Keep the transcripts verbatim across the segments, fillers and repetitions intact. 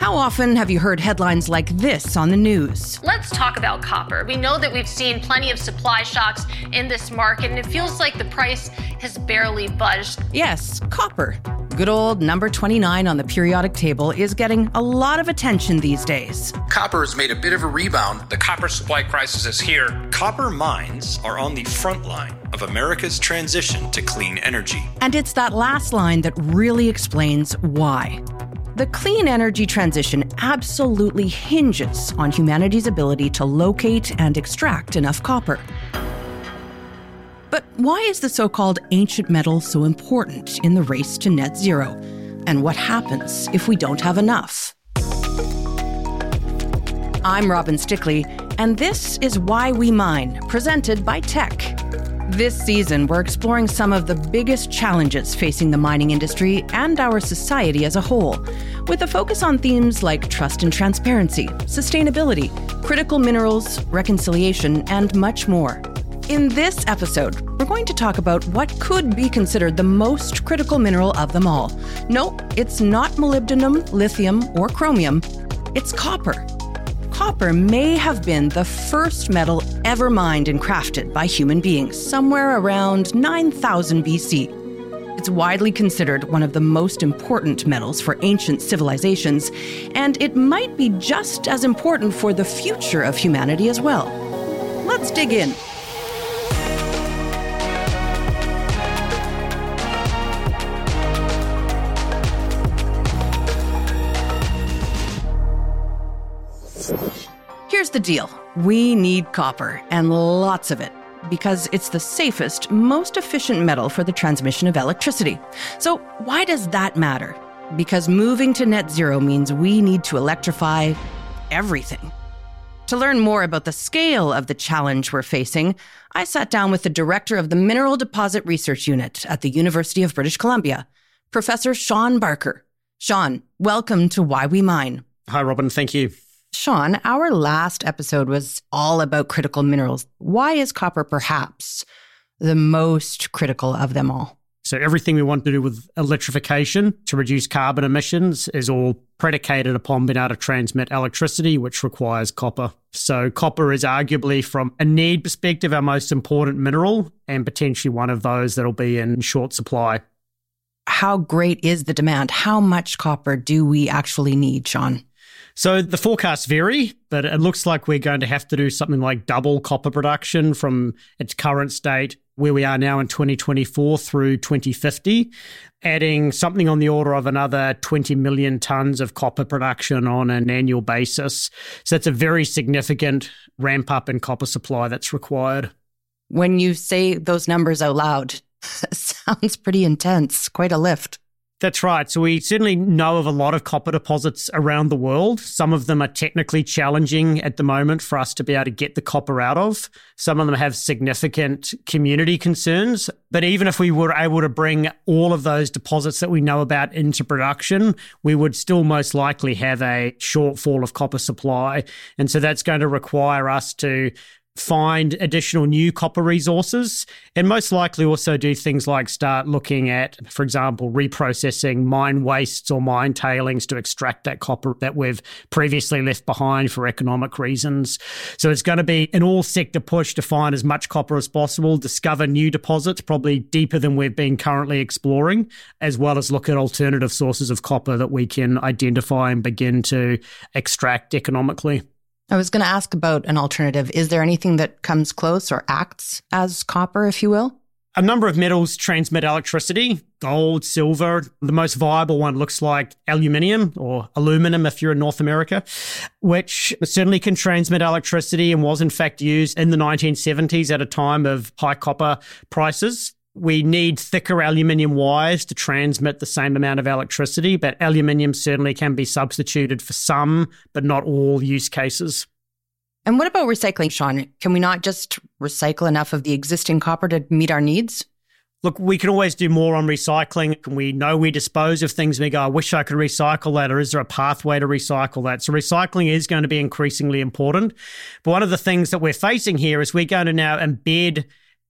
How often have you heard headlines like this on the news? Let's talk about copper. We know that we've seen plenty of supply shocks in this market, and it feels like the price has barely budged. Yes, copper. Good old number twenty-nine on the periodic table is getting a lot of attention these days. Copper has made a bit of a rebound. The copper supply crisis is here. Copper mines are on the front line of America's transition to clean energy. And it's that last line that really explains why. The clean energy transition absolutely hinges on humanity's ability to locate and extract enough copper. But why is the so-called ancient metal so important in the race to net zero? And what happens if we don't have enough? I'm Robin Stickley, and this is Why We Mine, presented by Teck. This season, we're exploring some of the biggest challenges facing the mining industry and our society as a whole, with a focus on themes like trust and transparency, sustainability, critical minerals, reconciliation, and much more. In this episode, we're going to talk about what could be considered the most critical mineral of them all. No, it's not molybdenum, lithium, or chromium. It's copper. Copper may have been the first metal ever mined and crafted by human beings somewhere around nine thousand B C. It's widely considered one of the most important metals for ancient civilizations, and it might be just as important for the future of humanity as well. Let's dig in. Here's the deal. We need copper, and lots of it, because it's the safest, most efficient metal for the transmission of electricity. So why does that matter? Because moving to net zero means we need to electrify everything. To learn more about the scale of the challenge we're facing, I sat down with the director of the Mineral Deposit Research Unit at the University of British Columbia, Professor Sean Barker. Sean, welcome to Why We Mine. Hi, Robin. Thank you. Sean, our last episode was all about critical minerals. Why is copper perhaps the most critical of them all? So everything we want to do with electrification to reduce carbon emissions is all predicated upon being able to transmit electricity, which requires copper. So copper is arguably, from a need perspective, our most important mineral, and potentially one of those that'll be in short supply. How great is the demand? How much copper do we actually need, Sean? So the forecasts vary, but it looks like we're going to have to do something like double copper production from its current state, where we are now in twenty twenty-four, through twenty fifty, adding something on the order of another twenty million tonnes of copper production on an annual basis. So it's a very significant ramp up in copper supply that's required. When you say those numbers out loud, it sounds pretty intense, quite a lift. That's right. So we certainly know of a lot of copper deposits around the world. Some of them are technically challenging at the moment for us to be able to get the copper out of. Some of them have significant community concerns. But even if we were able to bring all of those deposits that we know about into production, we would still most likely have a shortfall of copper supply. And so that's going to require us to find additional new copper resources, and most likely also do things like start looking at, for example, reprocessing mine wastes or mine tailings to extract that copper that we've previously left behind for economic reasons. So it's going to be an all-sector push to find as much copper as possible, discover new deposits, probably deeper than we've been currently exploring, as well as look at alternative sources of copper that we can identify and begin to extract economically. I was going to ask about an alternative. Is there anything that comes close or acts as copper, if you will? A number of metals transmit electricity, gold, silver. The most viable one looks like aluminium, or aluminum if you're in North America, which certainly can transmit electricity and was in fact used in the nineteen seventies at a time of high copper prices. We need thicker aluminium wires to transmit the same amount of electricity, but aluminium certainly can be substituted for some, but not all use cases. And what about recycling, Sean? Can we not just recycle enough of the existing copper to meet our needs? Look, we can always do more on recycling. We know we dispose of things and we go, I wish I could recycle that, or is there a pathway to recycle that? So recycling is going to be increasingly important. But one of the things that we're facing here is we're going to now embed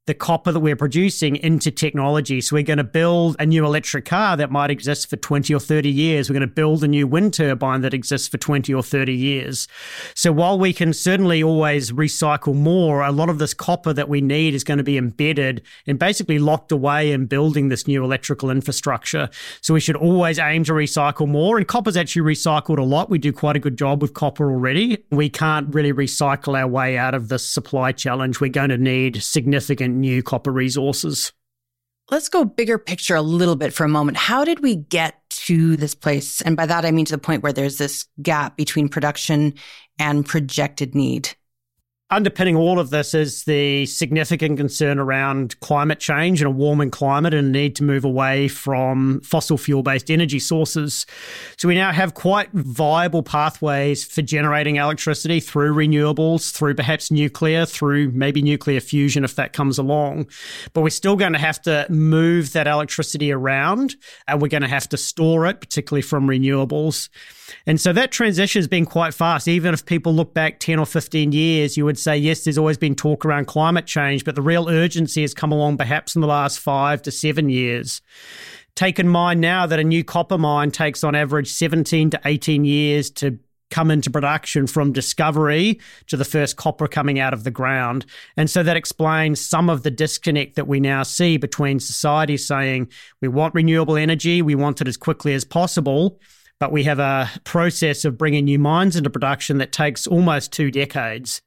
the copper that we're producing into technology. So we're going to build a new electric car that might exist for twenty or thirty years. We're going to build a new wind turbine that exists for twenty or thirty years. So while we can certainly always recycle more, a lot of this copper that we need is going to be embedded and basically locked away in building this new electrical infrastructure. So we should always aim to recycle more. And copper's actually recycled a lot. We do quite a good job with copper already. We can't really recycle our way out of this supply challenge. We're going to need significant new copper resources. Let's go bigger picture a little bit for a moment. How did we get to this place? And by that, I mean to the point where there's this gap between production and projected need. Underpinning all of this is the significant concern around climate change and a warming climate and a need to move away from fossil fuel-based energy sources. So we now have quite viable pathways for generating electricity through renewables, through perhaps nuclear, through maybe nuclear fusion if that comes along. But we're still going to have to move that electricity around, and we're going to have to store it, particularly from renewables. And so that transition has been quite fast. Even if people look back ten or fifteen years, you would say, yes, there's always been talk around climate change, but the real urgency has come along perhaps in the last five to seven years. Take in mind now that a new copper mine takes on average seventeen to eighteen years to come into production from discovery to the first copper coming out of the ground. And so that explains some of the disconnect that we now see between society saying we want renewable energy, we want it as quickly as possible, but we have a process of bringing new mines into production that takes almost two decades.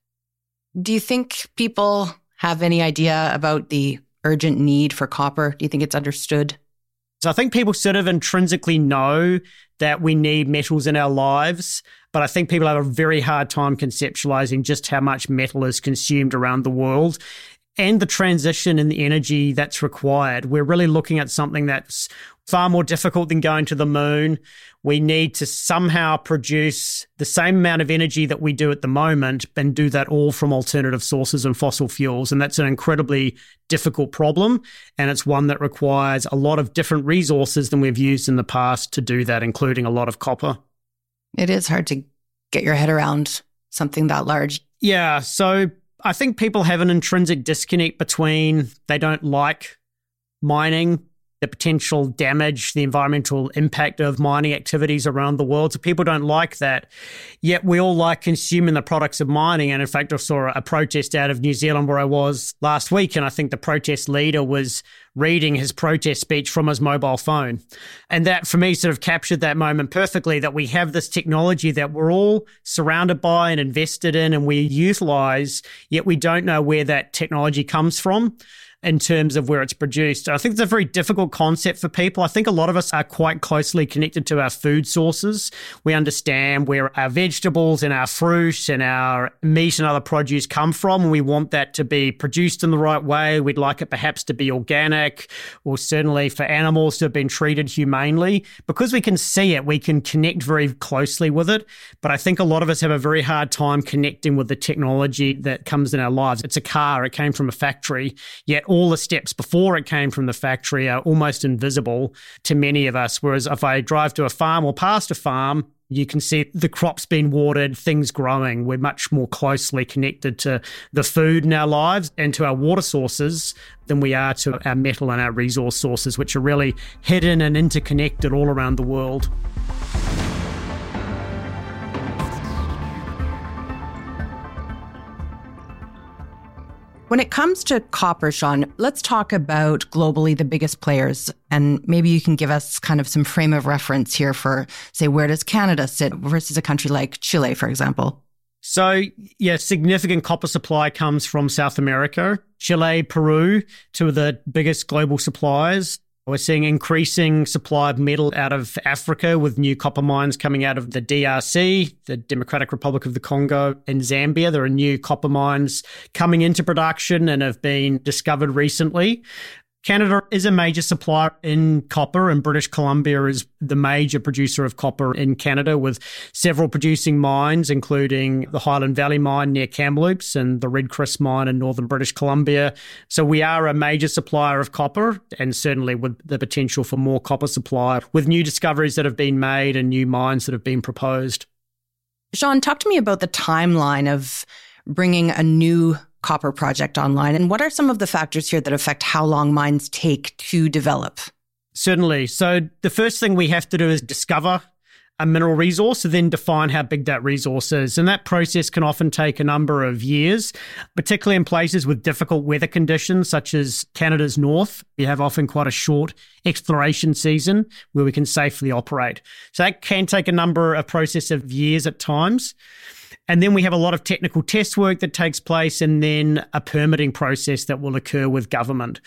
Do you think people have any idea about the urgent need for copper? Do you think it's understood? So I think people sort of intrinsically know that we need metals in our lives, but I think people have a very hard time conceptualizing just how much metal is consumed around the world and the transition in the energy that's required. We're really looking at something that's far more difficult than going to the moon. We need to somehow produce the same amount of energy that we do at the moment and do that all from alternative sources and fossil fuels. And that's an incredibly difficult problem. And it's one that requires a lot of different resources than we've used in the past to do that, including a lot of copper. It is hard to get your head around something that large. Yeah. So I think people have an intrinsic disconnect between they don't like mining, the potential damage, the environmental impact of mining activities around the world. So people don't like that. Yet we all like consuming the products of mining. And in fact, I saw a protest out of New Zealand where I was last week, and I think the protest leader was reading his protest speech from his mobile phone. And that, for me, sort of captured that moment perfectly, that we have this technology that we're all surrounded by and invested in and we utilize, yet we don't know where that technology comes from in terms of where it's produced. I think it's a very difficult concept for people. I think a lot of us are quite closely connected to our food sources. We understand where our vegetables and our fruit and our meat and other produce come from, and we want that to be produced in the right way. We'd like it perhaps to be organic, or certainly for animals to have been treated humanely. Because we can see it, we can connect very closely with it. But I think a lot of us have a very hard time connecting with the technology that comes in our lives. It's a car, it came from a factory, yet all the steps before it came from the factory are almost invisible to many of us. Whereas if I drive to a farm or past a farm, you can see the crops being watered, things growing. We're much more closely connected to the food in our lives and to our water sources than we are to our metal and our resource sources, which are really hidden and interconnected all around the world. When it comes to copper, Sean, let's talk about globally the biggest players. And maybe you can give us kind of some frame of reference here for, say, where does Canada sit versus a country like Chile, for example? So, yeah, significant copper supply comes from South America. Chile, Peru, two of the biggest global suppliers. We're seeing increasing supply of metal out of Africa with new copper mines coming out of the D R C, the Democratic Republic of the Congo, and Zambia. There are new copper mines coming into production and have been discovered recently. Canada is a major supplier in copper, and British Columbia is the major producer of copper in Canada, with several producing mines, including the Highland Valley mine near Kamloops and the Red Chris mine in northern British Columbia. So we are a major supplier of copper, and certainly with the potential for more copper supply, with new discoveries that have been made and new mines that have been proposed. Sean, talk to me about the timeline of bringing a new copper project online? And what are some of the factors here that affect how long mines take to develop? Certainly. So the first thing we have to do is discover a mineral resource and then define how big that resource is. And that process can often take a number of years, particularly in places with difficult weather conditions, such as Canada's north. We have often quite a short exploration season where we can safely operate. So that can take a number of process of years at times. And then we have a lot of technical test work that takes place and then a permitting process that will occur with government.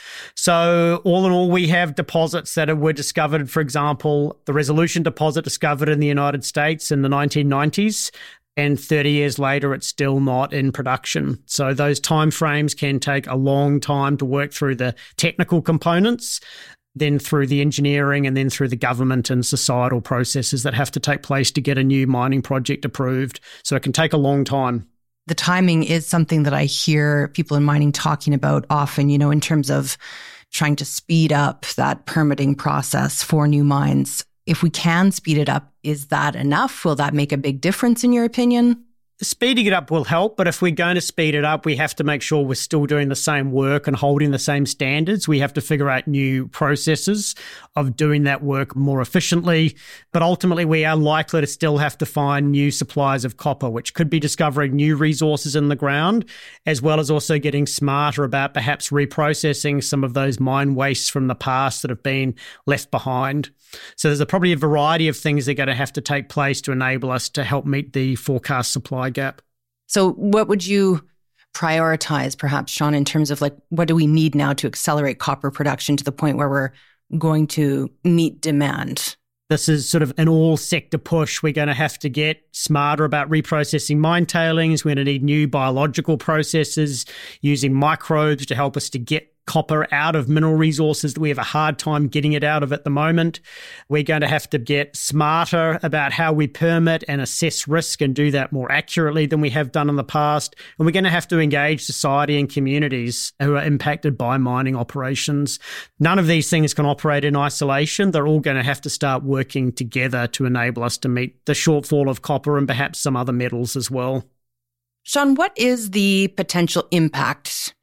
So all in all, we have deposits that were discovered, for example, the Resolution deposit discovered in the United States in the nineteen nineties. And thirty years later, it's still not in production. So those timeframes can take a long time to work through the technical components, then through the engineering, and then through the government and societal processes that have to take place to get a new mining project approved. So it can take a long time. The timing is something that I hear people in mining talking about often, you know, in terms of trying to speed up that permitting process for new mines. If we can speed it up, is that enough? Will that make a big difference in your opinion? Speeding it up will help, but if we're going to speed it up, we have to make sure we're still doing the same work and holding the same standards. We have to figure out new processes of doing that work more efficiently. But ultimately, we are likely to still have to find new supplies of copper, which could be discovering new resources in the ground, as well as also getting smarter about perhaps reprocessing some of those mine wastes from the past that have been left behind. So there's a, probably a variety of things that are going to have to take place to enable us to help meet the forecast supply gap. So what would you prioritize, perhaps, Sean, in terms of like, what do we need now to accelerate copper production to the point where we're going to meet demand? This is sort of an all-sector push. We're going to have to get smarter about reprocessing mine tailings. We're going to need new biological processes using microbes to help us to get copper out of mineral resources that we have a hard time getting it out of at the moment. We're going to have to get smarter about how we permit and assess risk and do that more accurately than we have done in the past. And we're going to have to engage society and communities who are impacted by mining operations. None of these things can operate in isolation. They're all going to have to start working together to enable us to meet the shortfall of copper and perhaps some other metals as well. Sean, what is the potential impact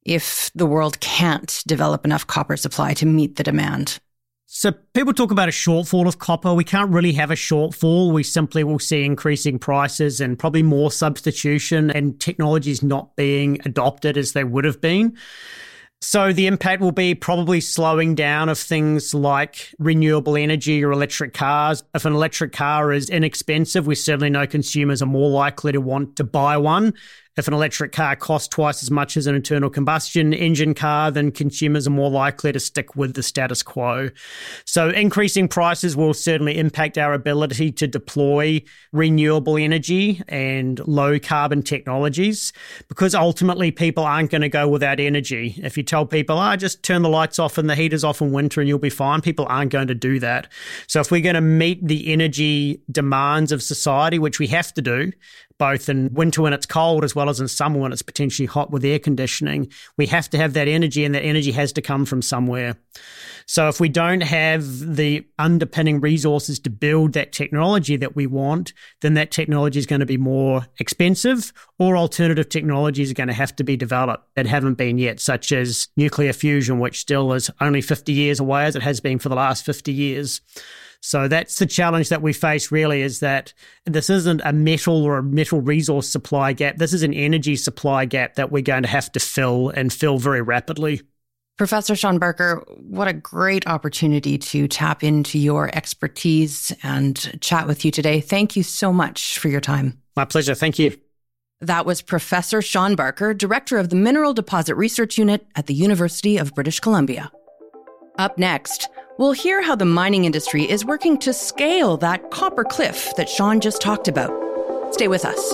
if the world can't develop enough copper supply to meet the demand? So people talk about a shortfall of copper. We can't really have a shortfall. We simply will see increasing prices and probably more substitution and technologies not being adopted as they would have been. So the impact will be probably slowing down of things like renewable energy or electric cars. If an electric car is inexpensive, we certainly know consumers are more likely to want to buy one. If an electric car costs twice as much as an internal combustion engine car, then consumers are more likely to stick with the status quo. So increasing prices will certainly impact our ability to deploy renewable energy and low carbon technologies, because ultimately people aren't going to go without energy. If you tell people, ah, oh, just turn the lights off and the heaters off in winter and you'll be fine, people aren't going to do that. So if we're going to meet the energy demands of society, which we have to do, both in winter when it's cold as well as in summer when it's potentially hot with air conditioning, we have to have that energy, and that energy has to come from somewhere. So if we don't have the underpinning resources to build that technology that we want, then that technology is going to be more expensive, or alternative technologies are going to have to be developed that haven't been yet, such as nuclear fusion, which still is only fifty years away, as it has been for the last fifty years. So that's the challenge that we face, really, is that this isn't a metal or a metal resource supply gap. This is an energy supply gap that we're going to have to fill, and fill very rapidly. Professor Sean Barker, what a great opportunity to tap into your expertise and chat with you today. Thank you so much for your time. My pleasure. Thank you. That was Professor Sean Barker, Director of the Mineral Deposit Research Unit at the University of British Columbia. Up next, we'll hear how the mining industry is working to scale that copper cliff that Sean just talked about. Stay with us.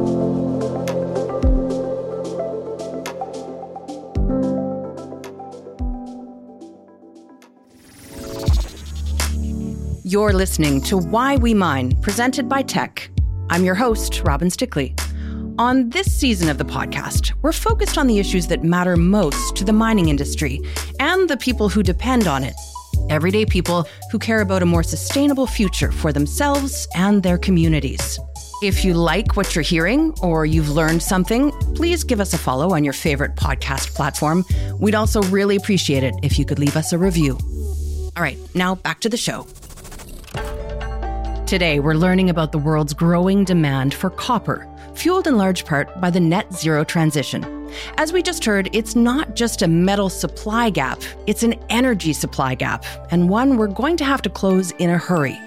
You're listening to Why We Mine, presented by Teck. I'm your host, Robin Stickley. On this season of the podcast, we're focused on the issues that matter most to the mining industry and the people who depend on it. Everyday people who care about a more sustainable future for themselves and their communities. If you like what you're hearing or you've learned something, please give us a follow on your favorite podcast platform. We'd also really appreciate it if you could leave us a review. All right, now back to the show. Today, we're learning about the world's growing demand for copper, fueled in large part by the net zero transition. As we just heard, it's not just a metal supply gap, it's an energy supply gap, and one we're going to have to close in a hurry.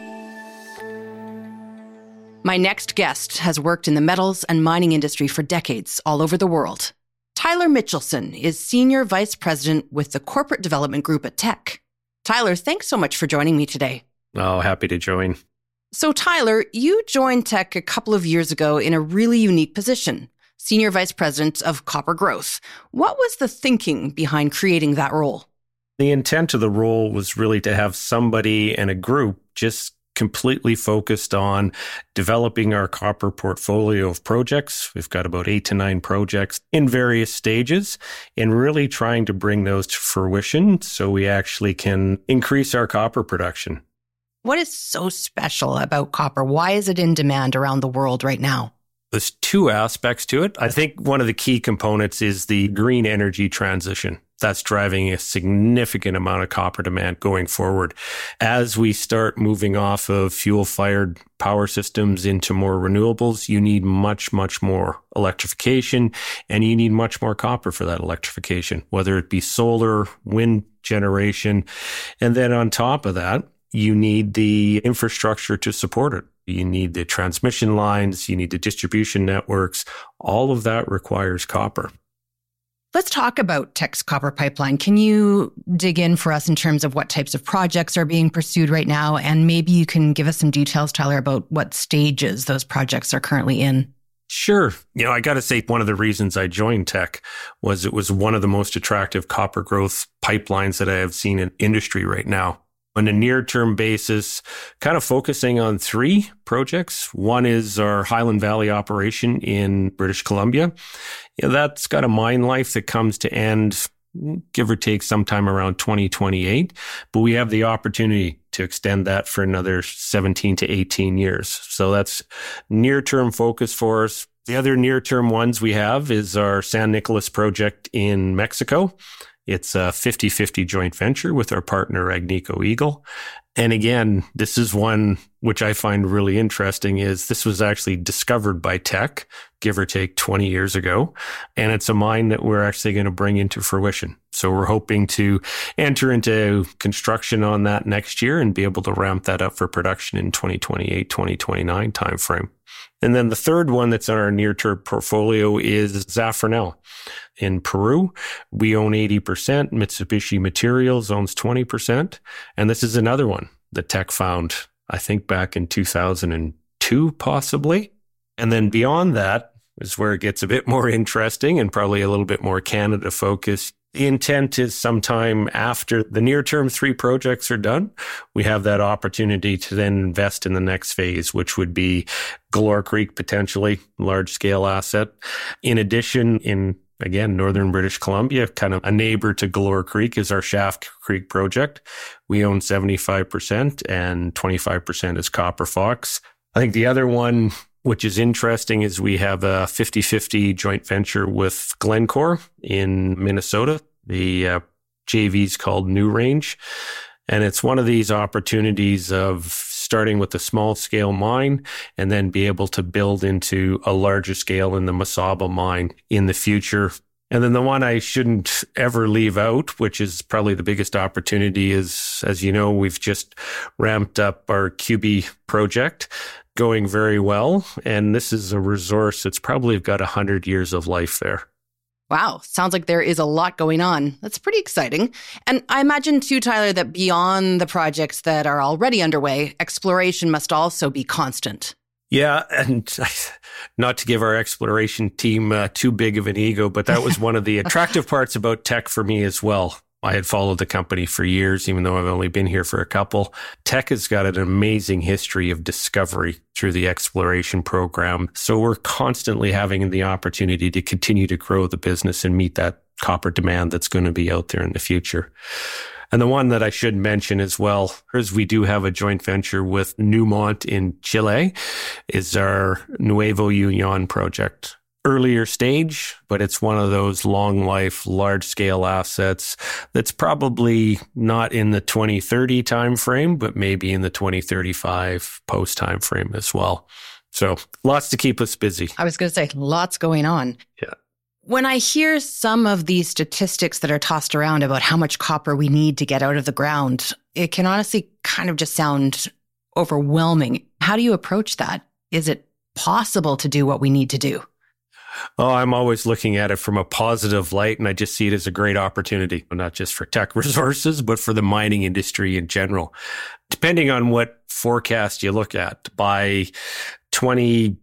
My next guest has worked in the metals and mining industry for decades all over the world. Tyler Mitchelson is Senior Vice President with the Corporate Development Group at Teck. Tyler, thanks so much for joining me today. Oh, happy to join. So Tyler, you joined Teck a couple of years ago in a really unique position, Senior Vice President of Copper Growth. What was the thinking behind creating that role? The intent of the role was really to have somebody and a group just completely focused on developing our copper portfolio of projects. We've got about eight to nine projects in various stages and really trying to bring those to fruition so we actually can increase our copper production. What is so special about copper? Why is it in demand around the world right now? There's two aspects to it. I think one of the key components is the green energy transition. That's driving a significant amount of copper demand going forward. As we start moving off of fuel-fired power systems into more renewables, you need much, much more electrification, and you need much more copper for that electrification, whether it be solar, wind generation. And then on top of that, you need the infrastructure to support it. You need the transmission lines, you need the distribution networks. All of that requires copper. Let's talk about Teck's copper pipeline. Can you dig in for us in terms of what types of projects are being pursued right now? And maybe you can give us some details, Tyler, about what stages those projects are currently in. Sure. You know, I got to say, one of the reasons I joined Teck was it was one of the most attractive copper growth pipelines that I have seen in industry right now. On a near-term basis, kind of focusing on three projects. One is our Highland Valley operation in British Columbia. You know, that's got a mine life that comes to end, give or take, sometime around twenty twenty-eight. But we have the opportunity to extend that for another seventeen to eighteen years. So that's near-term focus for us. The other near-term ones we have is our San Nicolas project in Mexico. It's a fifty-fifty joint venture with our partner Agnico Eagle. And again, this is one which I find really interesting is this was actually discovered by Teck, give or take twenty years ago. And it's a mine that we're actually going to bring into fruition. So we're hoping to enter into construction on that next year and be able to ramp that up for production in twenty twenty-eight, twenty twenty-nine timeframe. And then the third one that's on our near-term portfolio is Zafranal in Peru. We own eighty percent. Mitsubishi Materials owns twenty percent. And this is another one that Teck found, I think, back in two thousand two, possibly. And then beyond that is where it gets a bit more interesting and probably a little bit more Canada-focused. The intent is sometime after the near-term three projects are done, we have that opportunity to then invest in the next phase, which would be Galore Creek, potentially large-scale asset. In addition, in, again, northern British Columbia, kind of a neighbor to Galore Creek is our Shaft Creek project. We own seventy-five percent and twenty-five percent is Copper Fox. I think the other one, which is interesting, is we have a fifty-fifty joint venture with Glencore in Minnesota. The uh, J V's called New Range. And it's one of these opportunities of starting with a small scale mine and then be able to build into a larger scale in the Mesaba mine in the future. And then the one I shouldn't ever leave out, which is probably the biggest opportunity, is, as you know, we've just ramped up our Q B project, going very well. And this is a resource that's probably got one hundred years of life there. Wow. Sounds like there is a lot going on. That's pretty exciting. And I imagine too, Tyler, that beyond the projects that are already underway, exploration must also be constant. Yeah. And not to give our exploration team uh, too big of an ego, but that was one of the attractive parts about Teck for me as well. I had followed the company for years, even though I've only been here for a couple. Teck has got an amazing history of discovery through the exploration program. So we're constantly having the opportunity to continue to grow the business and meet that copper demand that's going to be out there in the future. And the one that I should mention as well is we do have a joint venture with Newmont in Chile, is our Nuevo Union project. Earlier stage, but it's one of those long life, large scale assets that's probably not in the twenty thirty timeframe, but maybe in the twenty thirty-five post timeframe as well. So lots to keep us busy. I was going to say lots going on. Yeah. When I hear some of these statistics that are tossed around about how much copper we need to get out of the ground, it can honestly kind of just sound overwhelming. How do you approach that? Is it possible to do what we need to do? Oh, I'm always looking at it from a positive light, and I just see it as a great opportunity, not just for Teck Resources, but for the mining industry in general. Depending on what forecast you look at, by twenty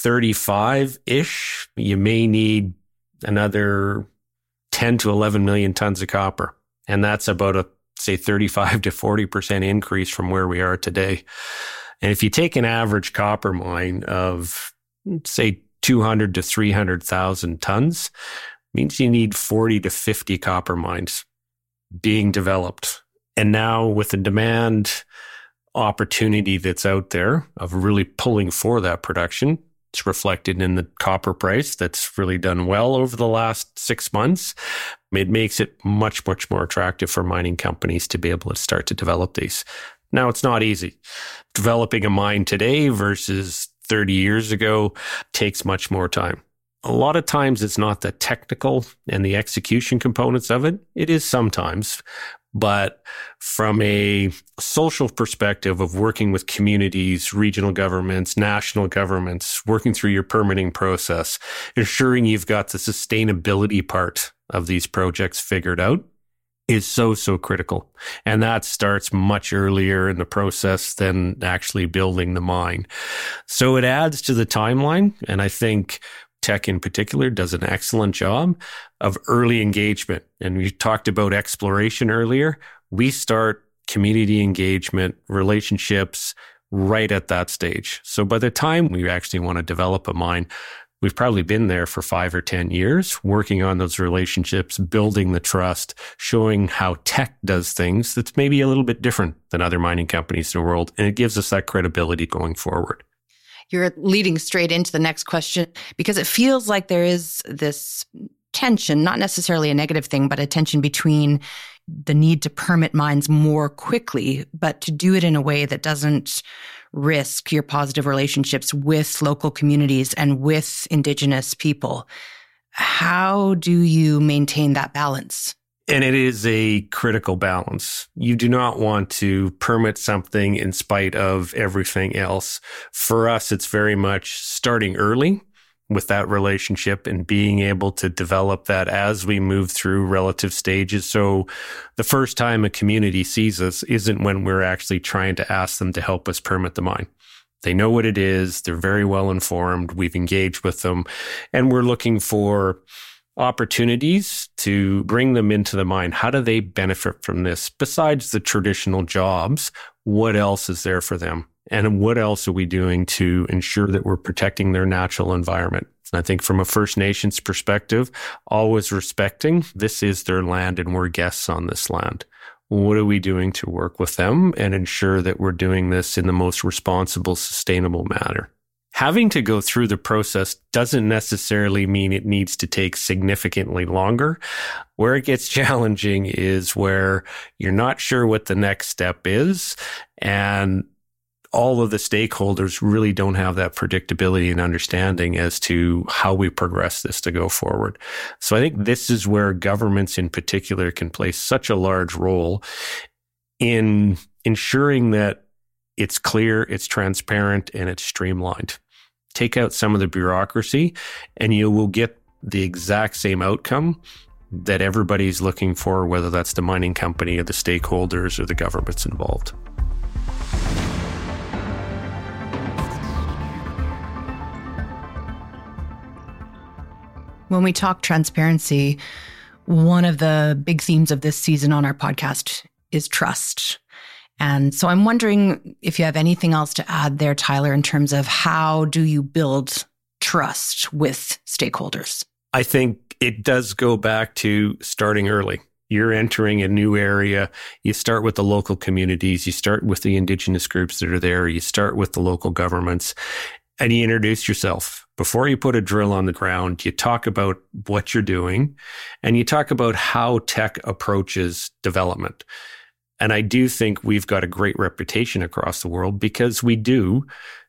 thirty-five-ish, you may need another ten to eleven million tons of copper. And that's about a, say, thirty-five to forty percent increase from where we are today. And if you take an average copper mine of, say, two hundred to three hundred thousand tons, means you need forty to fifty copper mines being developed. And now with the demand opportunity that's out there of really pulling for that production, it's reflected in the copper price that's really done well over the last six months. It makes it much, much more attractive for mining companies to be able to start to develop these. Now, it's not easy. Developing a mine today versus thirty years ago takes much more time. A lot of times it's not the technical and the execution components of it. It is sometimes, but from a social perspective of working with communities, regional governments, national governments, working through your permitting process, ensuring you've got the sustainability part of these projects figured out is so, so critical. And that starts much earlier in the process than actually building the mine. So it adds to the timeline. And I think Teck in particular does an excellent job of early engagement. And we talked about exploration earlier. We start community engagement, relationships right at that stage. So by the time we actually want to develop a mine, we've probably been there for five or ten years, working on those relationships, building the trust, showing how Teck does things that's maybe a little bit different than other mining companies in the world. And it gives us that credibility going forward. You're leading straight into the next question because it feels like there is this tension, not necessarily a negative thing, but a tension between the need to permit mines more quickly, but to do it in a way that doesn't risk your positive relationships with local communities and with Indigenous people. How do you maintain that balance? And it is a critical balance. You do not want to permit something in spite of everything else. For us, it's very much starting early with that relationship and being able to develop that as we move through relative stages. So the first time a community sees us isn't when we're actually trying to ask them to help us permit the mine. They know what it is. They're very well informed. We've engaged with them, and we're looking for opportunities to bring them into the mine. How do they benefit from this? Besides the traditional jobs, what else is there for them? And what else are we doing to ensure that we're protecting their natural environment? And I think from a First Nations perspective, always respecting this is their land and we're guests on this land. What are we doing to work with them and ensure that we're doing this in the most responsible, sustainable manner? Having to go through the process doesn't necessarily mean it needs to take significantly longer. Where it gets challenging is where you're not sure what the next step is, and all of the stakeholders really don't have that predictability and understanding as to how we progress this to go forward. So I think this is where governments in particular can play such a large role in ensuring that it's clear, it's transparent, and it's streamlined. Take out some of the bureaucracy and you will get the exact same outcome that everybody's looking for, whether that's the mining company or the stakeholders or the governments involved. When we talk transparency, one of the big themes of this season on our podcast is trust. And so I'm wondering if you have anything else to add there, Tyler, in terms of how do you build trust with stakeholders? I think it does go back to starting early. You're entering a new area. You start with the local communities. You start with the Indigenous groups that are there. You start with the local governments, and you introduce yourself. Before you put a drill on the ground, you talk about what you're doing, and you talk about how Teck approaches development. And I do think we've got a great reputation across the world because we do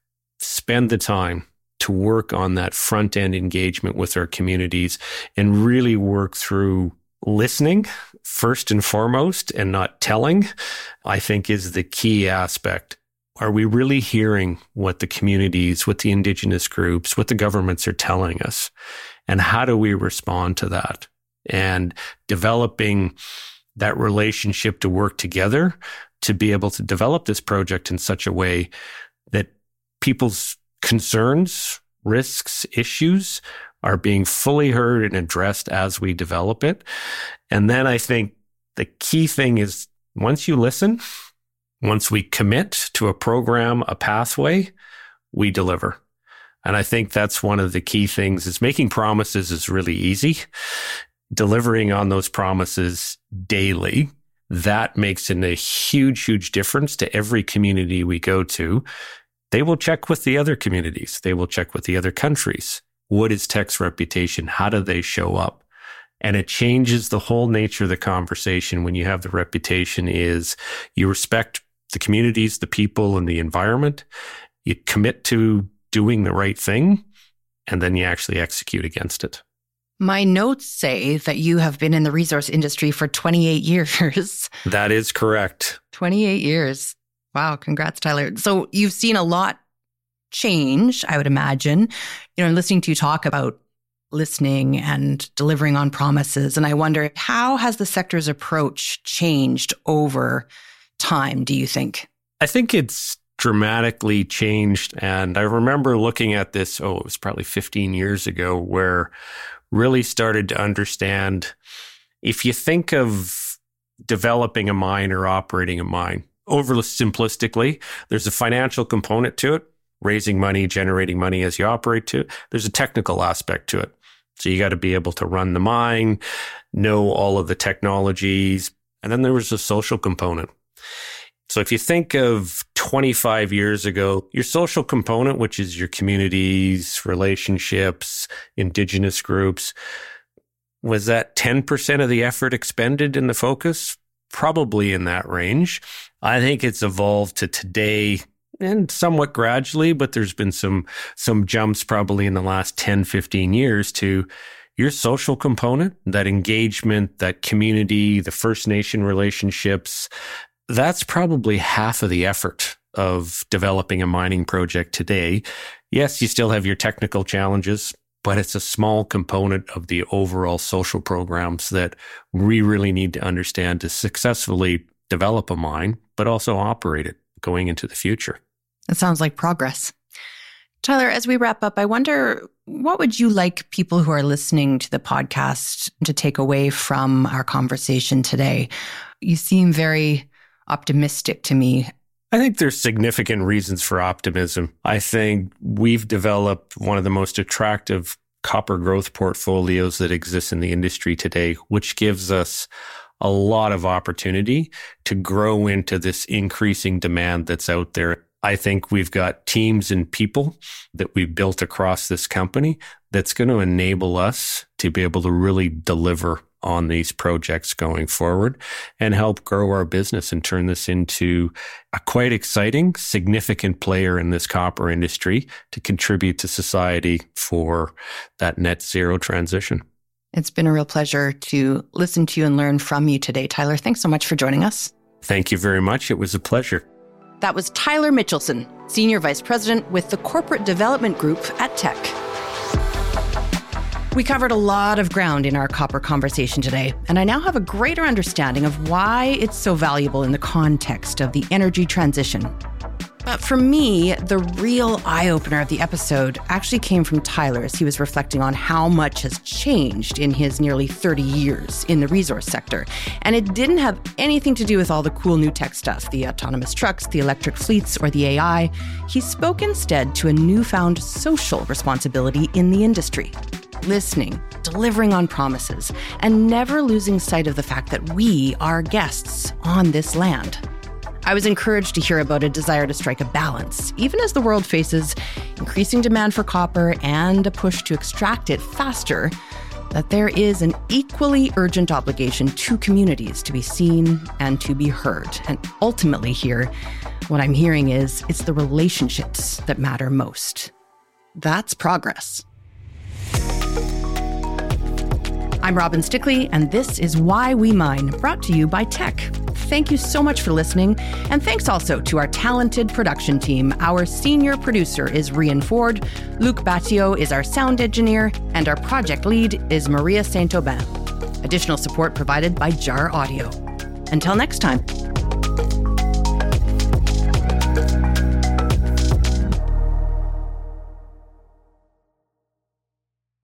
spend the time to work on that front-end engagement with our communities and really work through listening first and foremost and not telling, I think is the key aspect. Are we really hearing what the communities, what the Indigenous groups, what the governments are telling us? And how do we respond to that? And developing that relationship to work together to be able to develop this project in such a way that people's concerns, risks, issues are being fully heard and addressed as we develop it. And then I think the key thing is once you listen, once we commit to a program, a pathway, we deliver. And I think that's one of the key things is making promises is really easy. Delivering on those promises daily, that makes it a huge, huge difference to every community we go to. They will check with the other communities. They will check with the other countries. What is Teck's reputation? How do they show up? And it changes the whole nature of the conversation when you have the reputation is you respect the communities, the people, and the environment. You commit to doing the right thing, and then you actually execute against it. My notes say that you have been in the resource industry for twenty-eight years. That is correct. twenty-eight years. Wow. Congrats, Tyler. So you've seen a lot change, I would imagine, you know, listening to you talk about listening and delivering on promises. And I wonder, how has the sector's approach changed over time, do you think? I think it's dramatically changed. And I remember looking at this, oh, it was probably fifteen years ago, where really started to understand if you think of developing a mine or operating a mine, over simplistically, there's a financial component to it, raising money, generating money as you operate to it. There's a technical aspect to it. So you got to be able to run the mine, know all of the technologies. And then there was a social component. So if you think of twenty-five years ago, your social component, which is your communities, relationships, Indigenous groups, was that ten percent of the effort expended in the focus? Probably in that range. I think it's evolved to today and somewhat gradually, but there's been some some jumps probably in the last ten, fifteen years to your social component, that engagement, that community, the First Nation relationships. That's probably half of the effort of developing a mining project today. Yes, you still have your technical challenges, but it's a small component of the overall social programs that we really need to understand to successfully develop a mine, but also operate it going into the future. It sounds like progress. Tyler, as we wrap up, I wonder, what would you like people who are listening to the podcast to take away from our conversation today? You seem very optimistic to me. I think there's significant reasons for optimism. I think we've developed one of the most attractive copper growth portfolios that exists in the industry today, which gives us a lot of opportunity to grow into this increasing demand that's out there. I think we've got teams and people that we've built across this company that's going to enable us to be able to really deliver on these projects going forward and help grow our business and turn this into a quite exciting, significant player in this copper industry to contribute to society for that net zero transition. It's been a real pleasure to listen to you and learn from you today, Tyler. Thanks so much for joining us. Thank you very much. It was a pleasure. That was Tyler Mitchelson, Senior Vice President with the Corporate Development Group at Teck. We covered a lot of ground in our copper conversation today, and I now have a greater understanding of why it's so valuable in the context of the energy transition. But for me, the real eye-opener of the episode actually came from Tyler as he was reflecting on how much has changed in his nearly thirty years in the resource sector. And it didn't have anything to do with all the cool new tech stuff, the autonomous trucks, the electric fleets, or the A I. He spoke instead to a newfound social responsibility in the industry. listening, delivering on promises, and never losing sight of the fact that we are guests on this land. I was encouraged to hear about a desire to strike a balance, even as the world faces increasing demand for copper and a push to extract it faster, that there is an equally urgent obligation to communities to be seen and to be heard. And ultimately here, what I'm hearing is it's the relationships that matter most. That's progress. I'm Robin Stickley, and this is Why We Mine, brought to you by Teck. Thank you so much for listening, and thanks also to our talented production team. Our senior producer is Rian Ford, Luc Battio is our sound engineer, and our project lead is Maria Saint-Aubin. Additional support provided by Jar Audio. Until next time.